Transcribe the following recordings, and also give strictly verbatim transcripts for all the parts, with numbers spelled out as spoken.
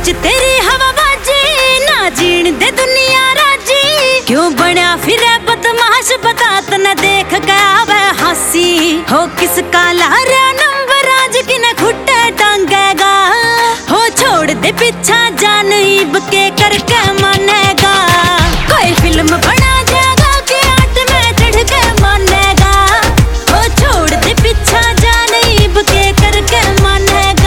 बिच तेरी हवा बाजी, ना जीण दे दुनिया राजी। क्यों बना फिर बदमाश बता तने देख के आवे हंसी। हो किसका लारा नंबर आज किने खुट्टे टांगेगा। हो छोड़ दे पीछा जान इब के करके मानेगा। कोई फिल्म बना जाएगा कि आट में चढ़ के मानेगा। हो छोड़ दे पीछा जान इब के करके मानेगा।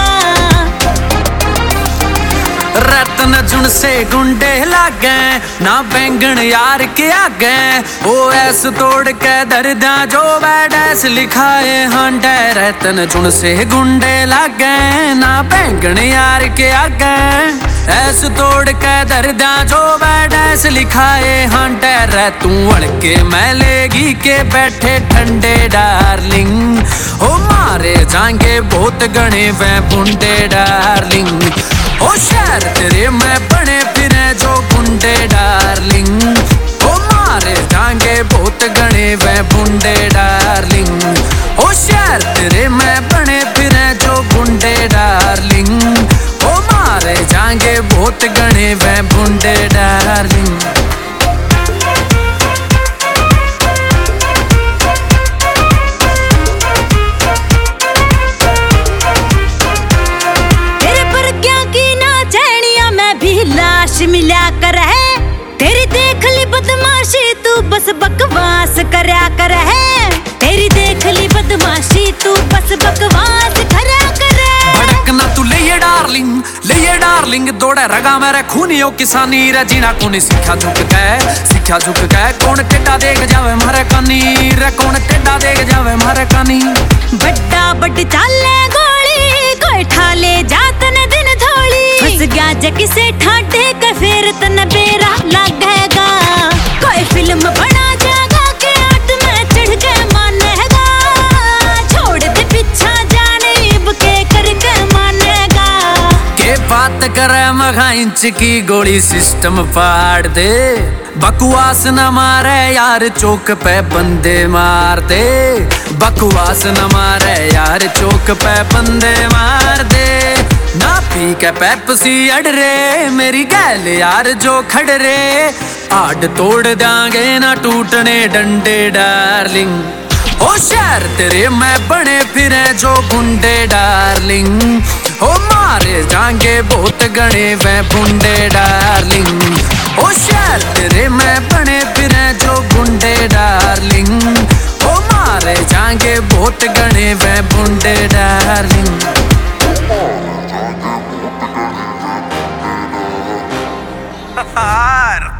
रतन जुन से गुंडे लागे, ना बैंगन यार के आगे। ओ ऐस तोड़ के दर्दा जो बैडैस लिखाए हांडे। रतन जुन से गुंडे लागे, ना बैंगन यार के आगे। ऐस तोड़ के दर्दा जो बैडैस लिखाए हांडे। रे तू अड़के मैं लेगी के बैठे ठंडे डार्लिंग। ओ मारे जाएंगे बहुत गणे वे बुंडे डार्लिंग। ओ शहर तेरे में बने फिरे जो गुंडे डार्लिंग। ओ मारे जाएंगे बहुत गणे वे बुंडे डार्लिंग। ओ शहर तेरे में बने फिरे जो गुंडे डार्लिंग। ओ मारे जाएंगे बहुत गणे वे बुंडे डार्लिंग। लाश मिला कर है तेरी देख ली बदमाशी, तू बस बकवास करया कर है। तेरी देख ली बदमाशी, तू बस बकवास करया कर। भड़कना तू ले डार्लिंग, ले डार्लिंग। दौड़े रगा मेरे खूनियों किसानी रे जीना कोनी सीखा झुक के, सीखा झुक के। कौन टेढ़ा देख जावे मारे कानी रे, कौन टेढ़ा देख जावे मारे कानी। बड्डा बड़ चाले गोली, कोई ठाले जात ने दिन थोड़ी। फंस गया जे किसे ठाटे के फिर तने बेरा लगेगा। कोई फिल्म बना जाएगा के आट में चढ़ के मानेगा। छोड़ दे पीछा जाने इब के करके मानेगा। के बात करे मगा इंच की गोली सिस्टम फाड़ दे। बकवास न मारे यार चौक पे बंदे मार दे। बकवास न मारे यार चौक पे बंदे मार दे। ना पी के पेप्सी अड़ रे मेरी गैल यार जो खड़ रे। आड़ तोड़ देंगे ना टूटने डंडे डार्लिंग। ओ शहर तेरे में बने फिरे जो गुंडे डार्लिंग। ओ मारे जाएंगे बहुत गणे वे बुंडे डार्लिंग। ओ शहर तेरे में बने फिरे जो गुंडे डार्लिंग। ओ मारे जाएंगे बहुत गणे वे बुंडे डार्लिंग। यार